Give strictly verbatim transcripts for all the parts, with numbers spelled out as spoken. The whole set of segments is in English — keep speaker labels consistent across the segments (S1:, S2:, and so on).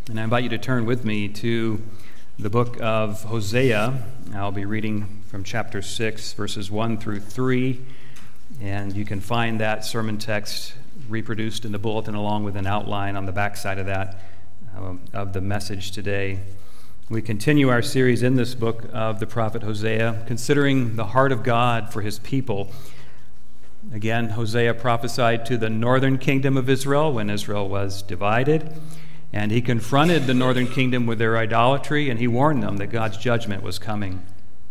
S1: And I invite you to turn with me to the book of Hosea. I'll be reading from chapter six, verses one through three, and you can find that sermon text reproduced in the bulletin along with an outline on the back side of that, um, of the message today. We continue our series in this book of the prophet Hosea, considering the heart of God for his people. Again, Hosea prophesied to the northern kingdom of Israel when Israel was divided, and he confronted the northern kingdom with their idolatry, and he warned them that God's judgment was coming.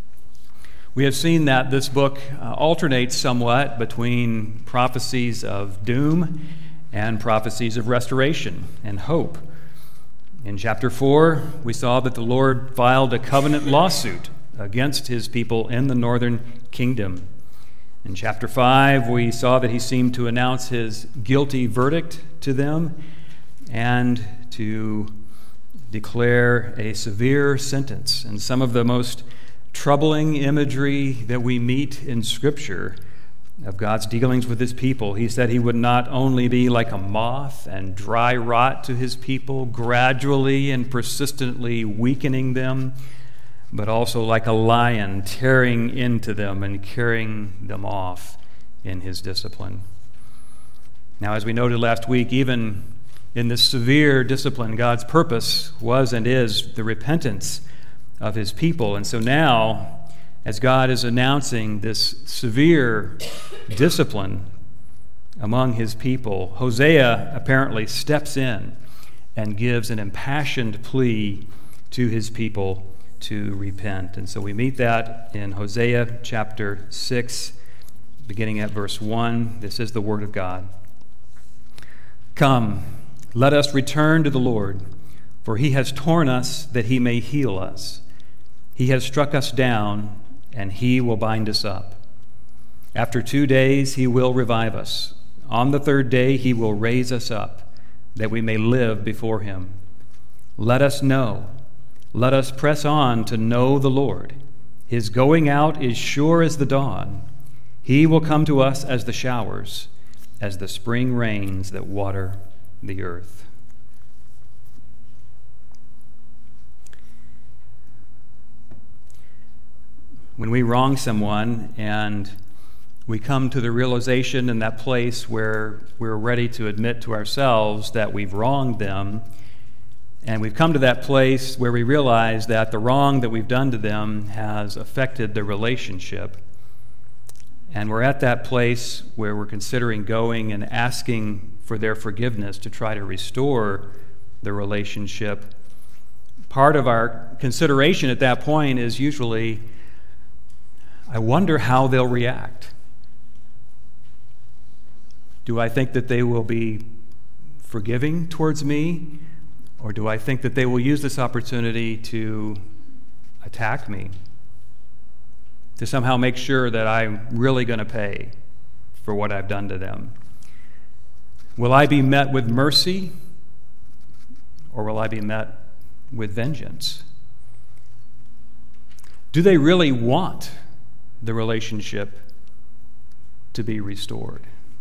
S1: We have seen that this book uh, alternates somewhat between prophecies of doom and prophecies of restoration and hope. In chapter four, we saw that the Lord filed a covenant lawsuit against his people in the northern kingdom. In chapter five, we saw that he seemed to announce his guilty verdict to them and to declare a severe sentence. And some of the most troubling imagery that we meet in Scripture of God's dealings with his people, he said he would not only be like a moth and dry rot to his people, gradually and persistently weakening them, but also like a lion tearing into them and carrying them off in his discipline. Now, as we noted last week, even in this severe discipline, God's purpose was and is the repentance of his people. And so now, as God is announcing this severe discipline among his people, Hosea apparently steps in and gives an impassioned plea to his people to repent. And so we meet that in Hosea chapter six, beginning at verse one. This is the word of God. Come, let us return to the Lord, for he has torn us that he may heal us. He has struck us down, and he will bind us up. After two days he will revive us. On the third day he will raise us up, that we may live before him. Let us know, let us press on to know the Lord. His going out is sure as the dawn. He will come to us as the showers, as the spring rains that water the earth. When we wrong someone and we come to the realization in that place where we're ready to admit to ourselves that we've wronged them, and we've come to that place where we realize that the wrong that we've done to them has affected the relationship, and we're at that place where we're considering going and asking for their forgiveness to try to restore the relationship, part of our consideration at that point is usually, I wonder how they'll react. Do I think that they will be forgiving towards me, or do I think that they will use this opportunity to attack me, to somehow make sure that I'm really going to pay for what I've done to them? Will I be met with mercy, or will I be met with vengeance? Do they really want the relationship to be restored?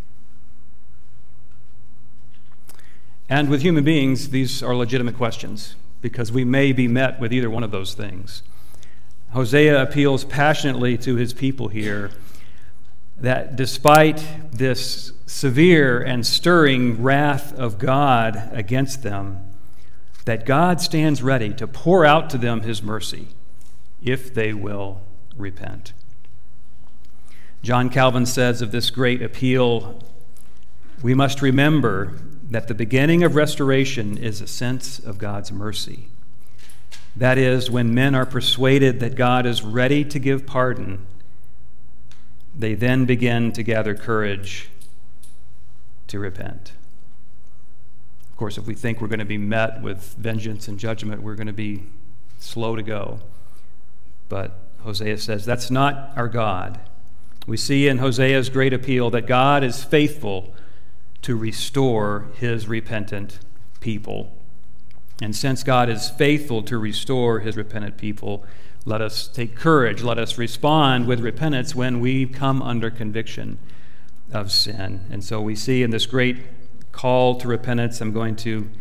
S1: And with human beings, these are legitimate questions, because we may be met with either one of those things. Hosea appeals passionately to his people here that despite this severe and stirring wrath of God against them, that God stands ready to pour out to them his mercy if they will repent. John Calvin says of this great appeal, we must remember that the beginning of restoration is a sense of God's mercy. That is, when men are persuaded that God is ready to give pardon, they then begin to gather courage to repent. Of course, if we think we're going to be met with vengeance and judgment, we're going to be slow to go. But Hosea says that's not our God. We see in Hosea's great appeal that God is faithful to restore his repentant people. And since God is faithful to restore his repentant people, let us take courage. Let us respond with repentance when we come under conviction of sin. And so we see in this great call to repentance, I'm going to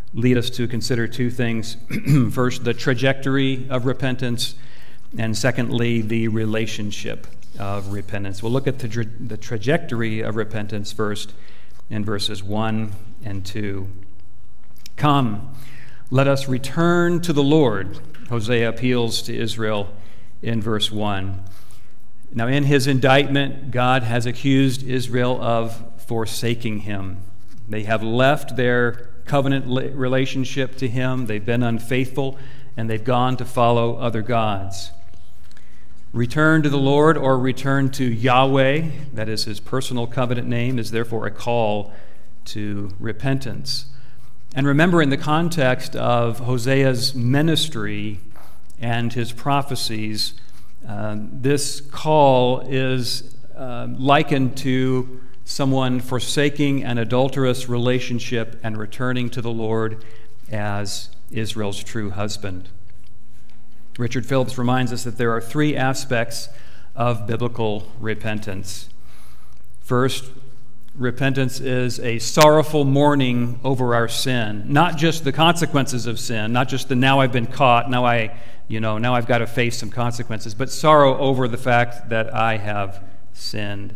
S1: lead us to consider two things. First, the trajectory of repentance, and secondly, the relationship of repentance. We'll look at the, tra- the trajectory of repentance first in verses one and two. Come, let us return to the Lord, Hosea appeals to Israel in verse one. Now, in his indictment, God has accused Israel of forsaking him. They have left their covenant relationship to him. They've been unfaithful, and they've gone to follow other gods. Return to the Lord, or return to Yahweh, that is his personal covenant name, is therefore a call to repentance. And remember, in the context of Hosea's ministry and his prophecies, uh, this call is uh, likened to someone forsaking an adulterous relationship and returning to the Lord as Israel's true husband. Richard Phillips reminds us that there are three aspects of biblical repentance. First, repentance is a sorrowful mourning over our sin, not just the consequences of sin, not just the now I've been caught, now I, you know, now I've got to face some consequences, but sorrow over the fact that I have sinned.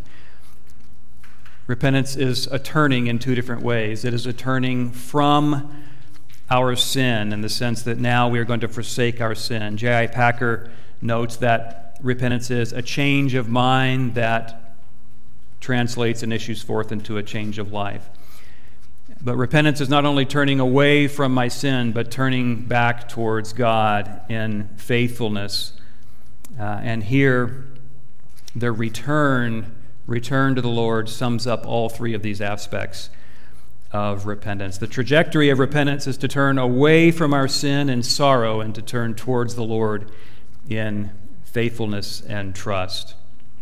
S1: Repentance is a turning in two different ways. It is a turning from our sin in the sense that now we are going to forsake our sin. J I Packer notes that repentance is a change of mind that translates and issues forth into a change of life. But repentance is not only turning away from my sin, but turning back towards God in faithfulness. Uh, and here, the return, return to the Lord sums up all three of these aspects of repentance. The trajectory of repentance is to turn away from our sin and sorrow and to turn towards the Lord in faithfulness and trust.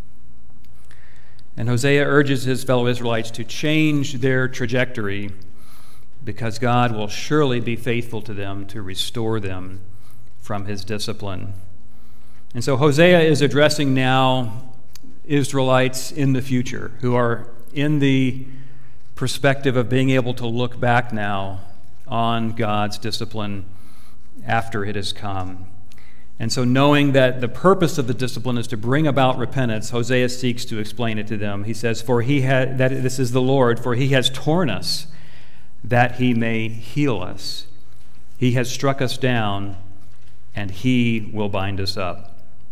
S1: And Hosea urges his fellow Israelites to change their trajectory because God will surely be faithful to them to restore them from his discipline. And so Hosea is addressing now Israelites in the future who are in the perspective of being able to look back now on God's discipline after it has come. And so knowing that the purpose of the discipline is to bring about repentance, Hosea seeks to explain it to them. He says, "For he had that this is the Lord, for he has torn us that he may heal us. He has struck us down, and he will bind us up."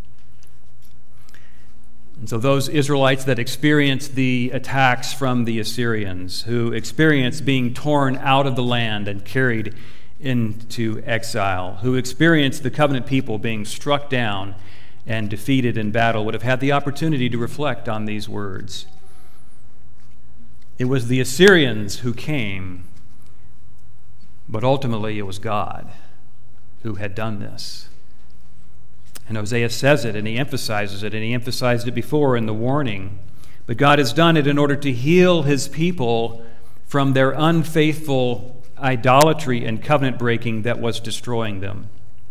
S1: And so those Israelites that experienced the attacks from the Assyrians, who experienced being torn out of the land and carried into exile, who experienced the covenant people being struck down and defeated in battle, would have had the opportunity to reflect on these words. It was the Assyrians who came, but ultimately it was God who had done this. And Hosea says it, and he emphasizes it, and he emphasized it before in the warning. But God has done it in order to heal his people from their unfaithful idolatry and covenant breaking that was destroying them.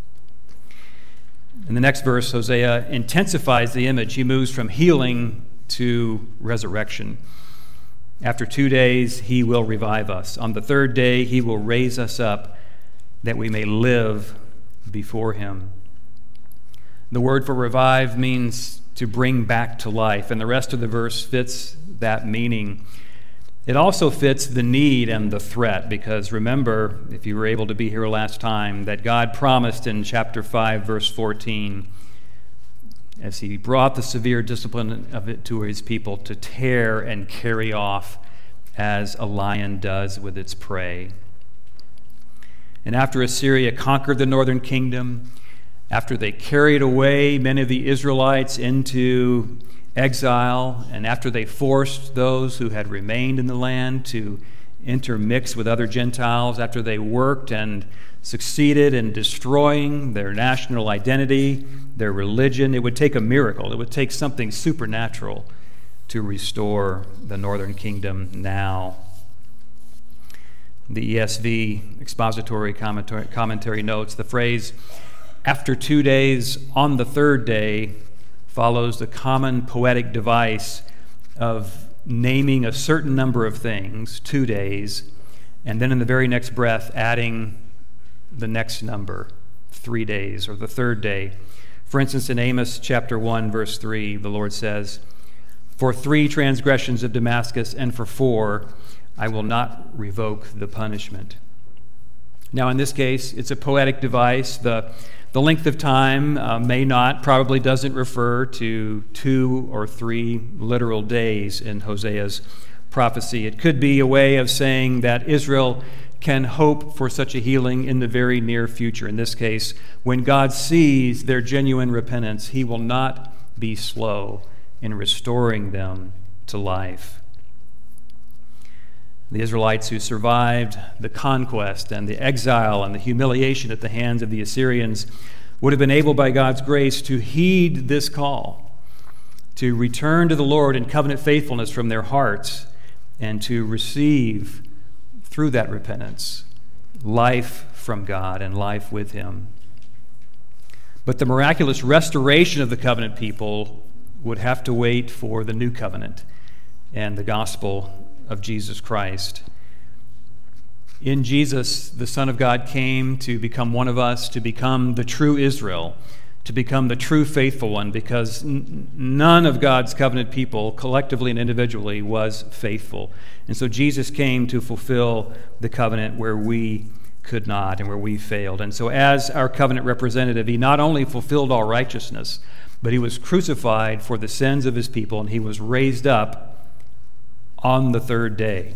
S1: In the next verse, Hosea intensifies the image. He moves from healing to resurrection. After two days, he will revive us. On the third day, he will raise us up that we may live before him. The word for revive means to bring back to life, and the rest of the verse fits that meaning. It also fits the need and the threat, because remember, if you were able to be here last time, that God promised in chapter five, verse fourteen, as he brought the severe discipline of it to his people, to tear and carry off as a lion does with its prey. And after Assyria conquered the northern kingdom, after they carried away many of the Israelites into exile, and after they forced those who had remained in the land to intermix with other Gentiles, after they worked and succeeded in destroying their national identity, their religion, it would take a miracle. It would take something supernatural to restore the northern kingdom now. The E S V expository commentary, commentary notes the phrase, "After two days, on the third day," follows the common poetic device of naming a certain number of things, two days, and then in the very next breath adding the next number, three days, or the third day. For instance, in Amos chapter one, verse three, the Lord says, "For three transgressions of Damascus, and for four, I will not revoke the punishment." Now, in this case, it's a poetic device. The, the length of time uh, may not, probably doesn't refer to two or three literal days in Hosea's prophecy. It could be a way of saying that Israel can hope for such a healing in the very near future. In this case, when God sees their genuine repentance, he will not be slow in restoring them to life. The Israelites who survived the conquest and the exile and the humiliation at the hands of the Assyrians would have been able by God's grace to heed this call, to return to the Lord in covenant faithfulness from their hearts, and to receive through that repentance life from God and life with him. But the miraculous restoration of the covenant people would have to wait for the new covenant and the gospel of Jesus Christ. In Jesus, the Son of God came to become one of us, to become the true Israel, to become the true faithful one, because n- none of God's covenant people, collectively and individually, was faithful. And so Jesus came to fulfill the covenant where we could not and where we failed. And so as our covenant representative, he not only fulfilled all righteousness, but he was crucified for the sins of his people, and he was raised up on the third day.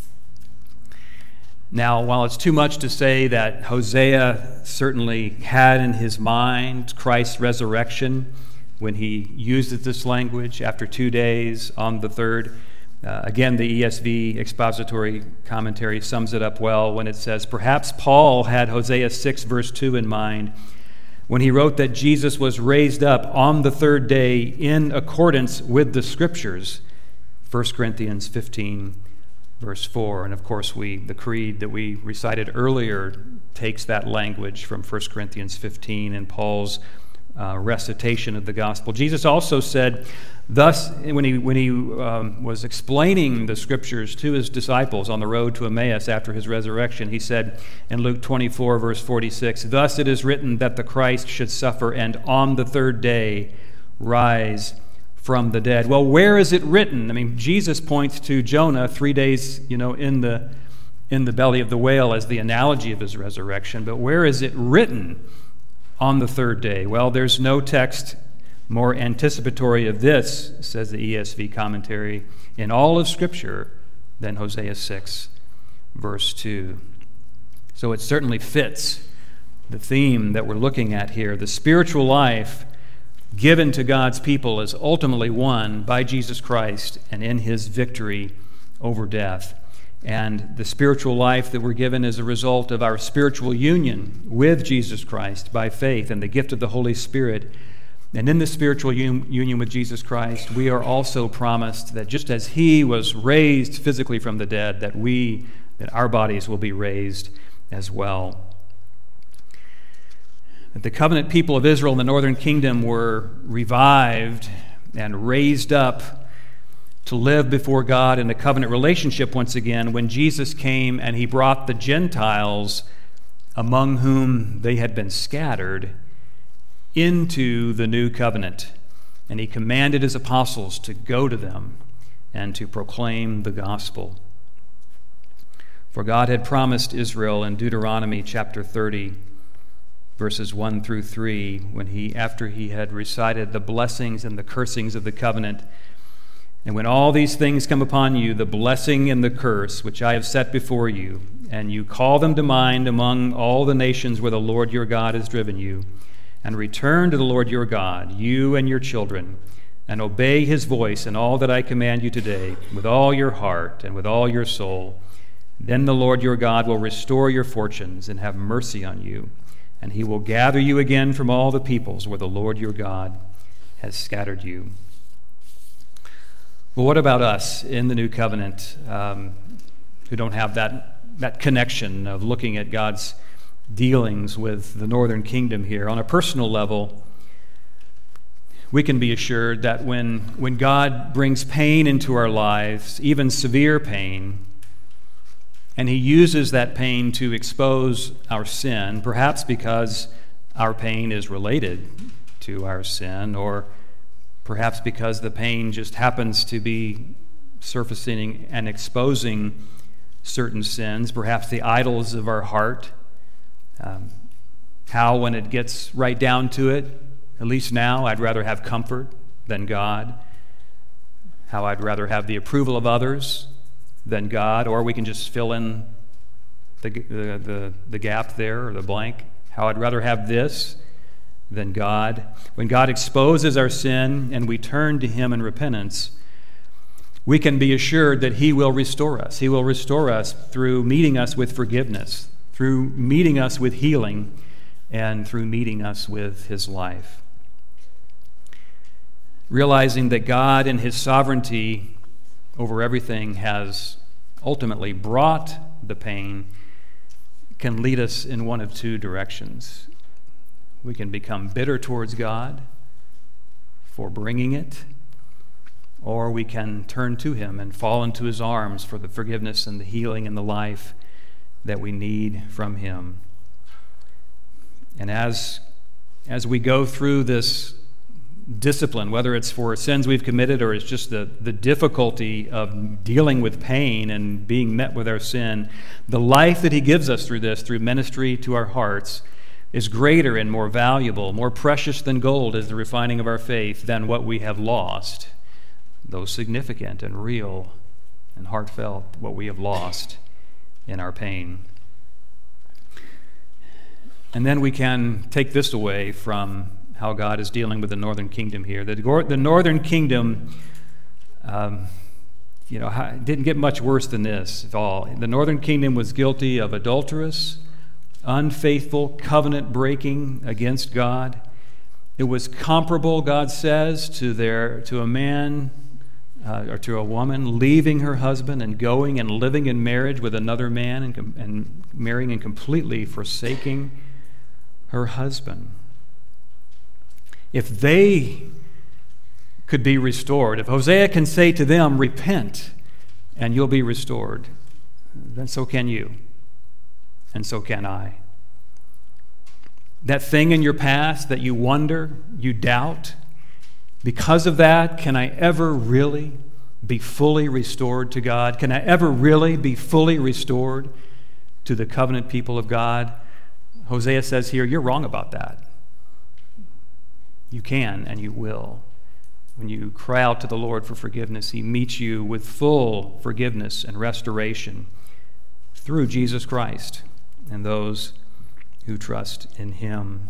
S1: Now, while it's too much to say that Hosea certainly had in his mind Christ's resurrection when he used this language, after two days on the third, uh, again, the E S V expository commentary sums it up well when it says, perhaps Paul had Hosea six, verse two in mind when he wrote that Jesus was raised up on the third day in accordance with the Scriptures, First Corinthians fifteen, verse four. And of course, we the creed that we recited earlier takes that language from First Corinthians fifteen and Paul's uh, recitation of the gospel. Jesus also said, thus, when he, when he um, was explaining the Scriptures to his disciples on the road to Emmaus after his resurrection, he said in Luke twenty-four, verse forty-six, thus it is written that the Christ should suffer and on the third day rise from the dead. Well, where is it written? I mean, Jesus points to Jonah three days, you know, in the in the belly of the whale as the analogy of his resurrection. But where is it written on the third day? Well, there's no text more anticipatory of this, says the E S V commentary, in all of Scripture than Hosea six, verse two. So it certainly fits the theme that we're looking at here. The spiritual life given to God's people is ultimately won by Jesus Christ and in his victory over death. And the spiritual life that we're given is a result of our spiritual union with Jesus Christ by faith and the gift of the Holy Spirit. And in the spiritual un- union with Jesus Christ, we are also promised that just as he was raised physically from the dead, that we, that our bodies will be raised as well. That the covenant people of Israel in the northern kingdom were revived and raised up to live before God in a covenant relationship once again when Jesus came and he brought the Gentiles among whom they had been scattered into the new covenant. And he commanded his apostles to go to them and to proclaim the gospel. For God had promised Israel in Deuteronomy chapter thirty, verses one through three, when he, after he had recited the blessings and the cursings of the covenant, and when all these things come upon you, the blessing and the curse which I have set before you, and you call them to mind among all the nations where the Lord your God has driven you, and return to the Lord your God, you and your children, and obey his voice in all that I command you today, with all your heart and with all your soul, then the Lord your God will restore your fortunes and have mercy on you, and he will gather you again from all the peoples where the Lord your God has scattered you. Well, what about us in the new covenant um, who don't have that, that connection of looking at God's dealings with the northern kingdom here? On a personal level, we can be assured that when, when God brings pain into our lives, even severe pain, And he uses that pain to expose our sin, perhaps because our pain is related to our sin, or perhaps because the pain just happens to be surfacing and exposing certain sins, perhaps the idols of our heart. Um, how, when it gets right down to it, at least now, I'd rather have comfort than God. How I'd rather have the approval of others than God, or we can just fill in the, the, the, the gap there, or the blank. How I'd rather have this than God. When God exposes our sin and we turn to him in repentance, we can be assured that he will restore us. He will restore us through meeting us with forgiveness, through meeting us with healing, and through meeting us with his life. Realizing that God in his sovereignty over everything has ultimately brought the pain can lead us in one of two directions. We can become bitter towards God for bringing it, or we can turn to him and fall into his arms for the forgiveness and the healing and the life that we need from him. And as, as we go through this discipline, whether it's for sins we've committed or it's just the, the difficulty of dealing with pain and being met with our sin, the life that he gives us through this, through ministry to our hearts, is greater and more valuable, more precious than gold is the refining of our faith, than what we have lost, though significant and real and heartfelt, what we have lost in our pain. And then we can take this away from how God is dealing with the northern kingdom here. The, the northern kingdom, um, you know, didn't get much worse than this at all. The northern kingdom was guilty of adulterous, unfaithful covenant breaking against God. It was comparable, God says, to their to a man uh, or to a woman leaving her husband and going and living in marriage with another man and, and marrying and completely forsaking her husband. If they could be restored, if Hosea can say to them, repent and you'll be restored, then so can you, and so can I. That thing in your past that you wonder, you doubt, because of that, can I ever really be fully restored to God? Can I ever really be fully restored to the covenant people of God? Hosea says here, you're wrong about that. You can and you will. When you cry out to the Lord for forgiveness, he meets you with full forgiveness and restoration through Jesus Christ and those who trust in him.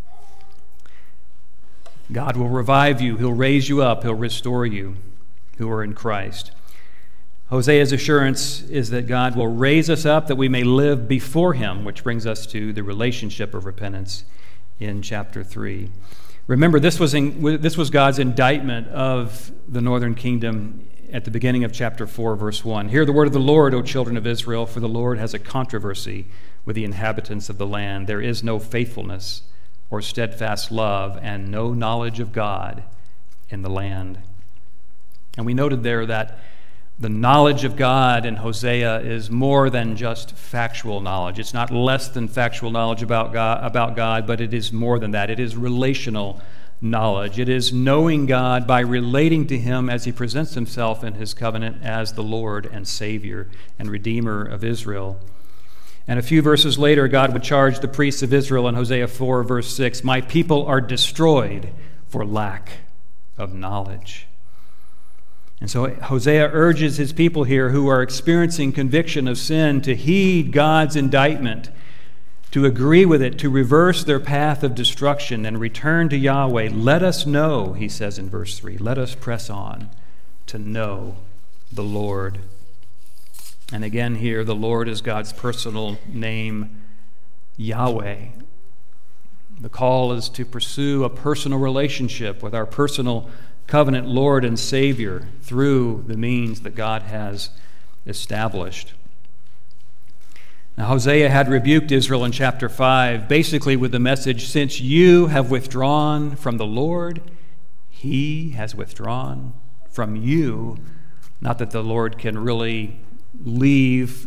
S1: God will revive you. He'll raise you up. He'll restore you who are in Christ. Hosea's assurance is that God will raise us up that we may live before him, which brings us to the relationship of repentance in chapter three. Remember, this was in, this was God's indictment of the northern kingdom at the beginning of chapter four, verse one. Hear the word of the Lord, O children of Israel, for the Lord has a controversy with the inhabitants of the land. There is no faithfulness or steadfast love and no knowledge of God in the land. And we noted there that the knowledge of God in Hosea is more than just factual knowledge. It's not less than factual knowledge about God, about God, but it is more than that. It is relational knowledge. It is knowing God by relating to him as he presents himself in his covenant as the Lord and Savior and Redeemer of Israel. And a few verses later, God would charge the priests of Israel in Hosea four, verse six, my people are destroyed for lack of knowledge. And so Hosea urges his people here who are experiencing conviction of sin to heed God's indictment, to agree with it, to reverse their path of destruction and return to Yahweh. Let us know, he says in verse three, let us press on to know the Lord. And again here, the Lord is God's personal name, Yahweh. The call is to pursue a personal relationship with our personal covenant Lord and Savior through the means that God has established. Now, Hosea had rebuked Israel in chapter five, basically with the message, since you have withdrawn from the Lord, he has withdrawn from you. Not that the Lord can really leave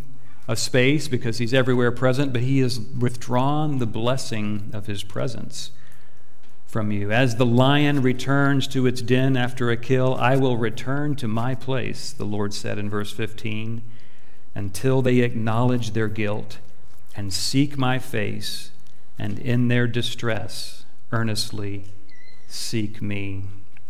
S1: a space because he's everywhere present, but he has withdrawn the blessing of his presence from you. As the lion returns to its den after a kill, I will return to my place, the Lord said in verse fifteen, until they acknowledge their guilt and seek my face, and in their distress earnestly seek me.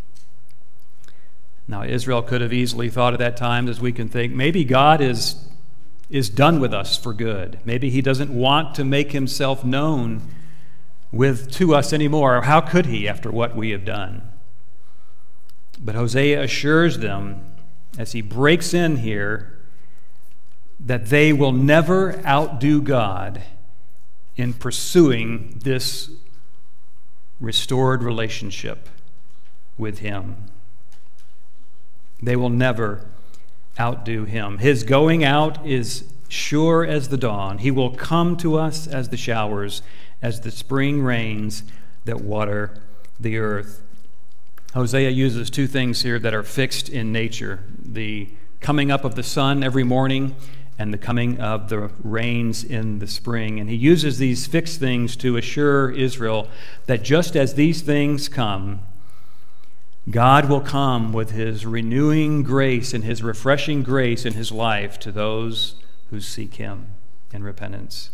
S1: Now, Israel could have easily thought at that time, as we can think, maybe God is, is done with us for good. Maybe he doesn't want to make himself known with to us anymore. How could he after what we have done? But Hosea assures them, as he breaks in here, that they will never outdo God in pursuing this restored relationship with him. They will never outdo him. His going out is sure as the dawn. He will come to us as the showers, as the spring rains that water the earth. Hosea uses two things here that are fixed in nature: the coming up of the sun every morning and the coming of the rains in the spring. And he uses these fixed things to assure Israel that just as these things come, God will come with his renewing grace and his refreshing grace in his life to those who seek him in repentance.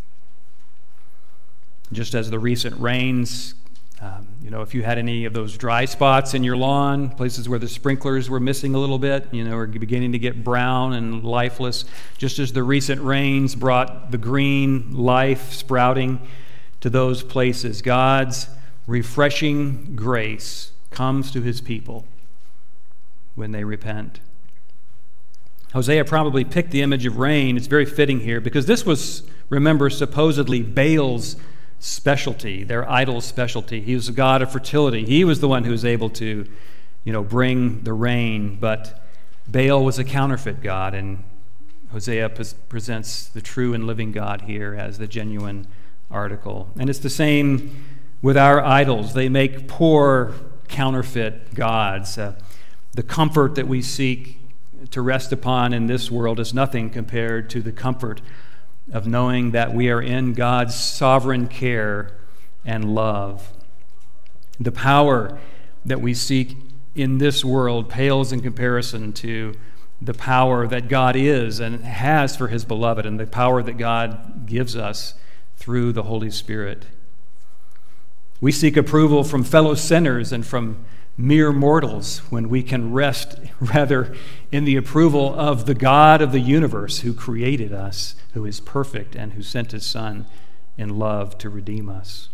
S1: Just as the recent rains, um, you know, if you had any of those dry spots in your lawn, places where the sprinklers were missing a little bit, you know, are beginning to get brown and lifeless, just as the recent rains brought the green life sprouting to those places, God's refreshing grace comes to his people when they repent. Hosea probably picked the image of rain. It's very fitting here because this was, remember, supposedly Baal's specialty, their idol's specialty. He was a god of fertility. He was the one who was able to, you know, bring the rain, but Baal was a counterfeit god, and Hosea p- presents the true and living God here as the genuine article. And it's the same with our idols. They make poor counterfeit gods. Uh, the comfort that we seek to rest upon in this world is nothing compared to the comfort of knowing that we are in God's sovereign care and love. The power that we seek in this world pales in comparison to the power that God is and has for his beloved, and the power that God gives us through the Holy Spirit. We seek approval from fellow sinners and from mere mortals when we can rest rather in the approval of the God of the universe who created us, who is perfect and who sent his Son in love to redeem us.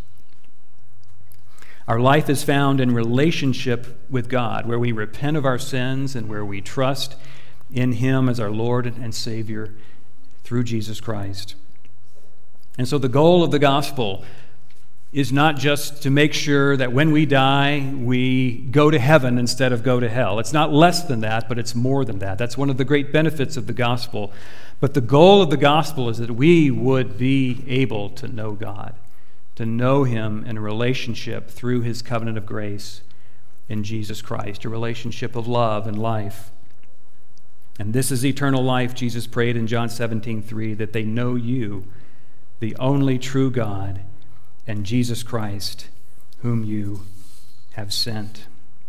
S1: Our life is found in relationship with God, where we repent of our sins and where we trust in him as our Lord and Savior through Jesus Christ. And so the goal of the gospel is not just to make sure that when we die, we go to heaven instead of go to hell. It's not less than that, but it's more than that. That's one of the great benefits of the gospel. But the goal of the gospel is that we would be able to know God, to know him in a relationship through his covenant of grace in Jesus Christ, a relationship of love and life. And this is eternal life, Jesus prayed in John seventeen three, that they know you, the only true God, and Jesus Christ, whom you have sent.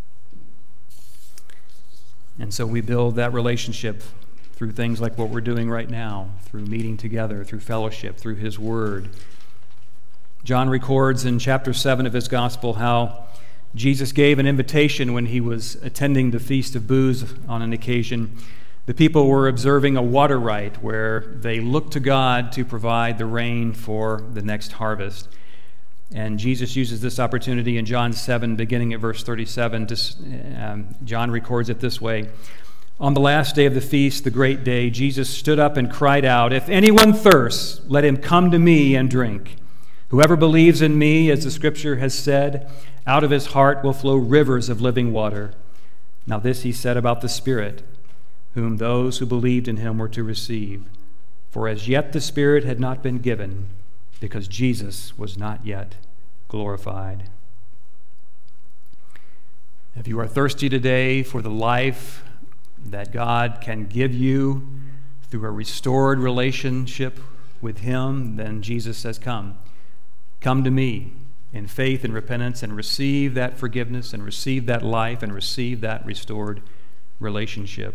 S1: And so we build that relationship through things like what we're doing right now, through meeting together, through fellowship, through his word. John records in chapter seven of his gospel how Jesus gave an invitation when he was attending the Feast of Booths on an occasion. The people were observing a water rite where they looked to God to provide the rain for the next harvest. And Jesus uses this opportunity in John seven, beginning at verse thirty-seven. To, um, John records it this way. On the last day of the feast, the great day, Jesus stood up and cried out, "If anyone thirsts, let him come to me and drink. Whoever believes in me, as the scripture has said, out of his heart will flow rivers of living water." Now this he said about the Spirit, whom those who believed in him were to receive. For as yet the Spirit had not been given, because Jesus was not yet glorified. If you are thirsty today for the life that God can give you through a restored relationship with him, then Jesus says, come. Come to me in faith and repentance and receive that forgiveness and receive that life and receive that restored relationship.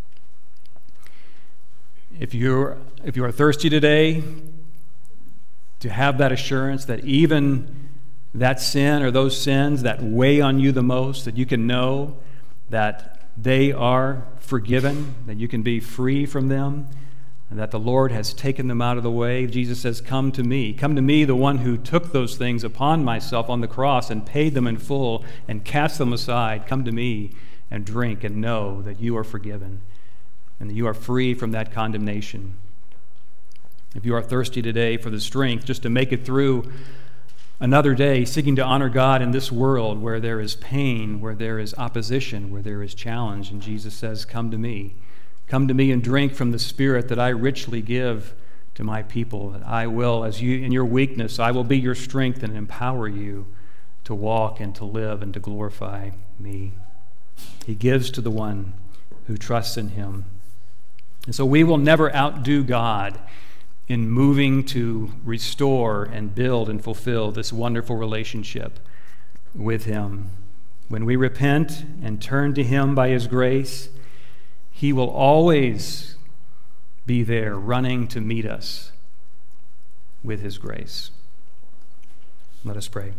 S1: If you're, if you are thirsty today, to have that assurance that even that sin or those sins that weigh on you the most, that you can know that they are forgiven, that you can be free from them, and that the Lord has taken them out of the way. Jesus says, come to me. Come to me, the one who took those things upon myself on the cross and paid them in full and cast them aside. Come to me and drink and know that you are forgiven and that you are free from that condemnation. If you are thirsty today for the strength just to make it through another day, seeking to honor God in this world where there is pain, where there is opposition, where there is challenge, and Jesus says, come to me. Come to me and drink from the Spirit that I richly give to my people, that I will, as you in your weakness, I will be your strength and empower you to walk and to live and to glorify me. He gives to the one who trusts in him. And so we will never outdo God in moving to restore and build and fulfill this wonderful relationship with him. When we repent and turn to him by his grace, he will always be there running to meet us with his grace. Let us pray.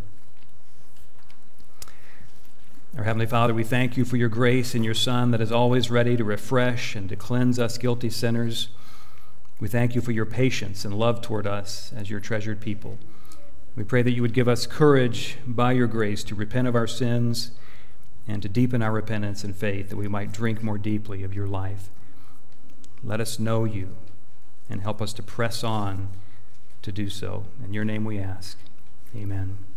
S1: Our Heavenly Father, we thank you for your grace in your Son that is always ready to refresh and to cleanse us guilty sinners. We thank you for your patience and love toward us as your treasured people. We pray that you would give us courage by your grace to repent of our sins and to deepen our repentance and faith, that we might drink more deeply of your life. Let us know you and help us to press on to do so. In your name we ask. Amen.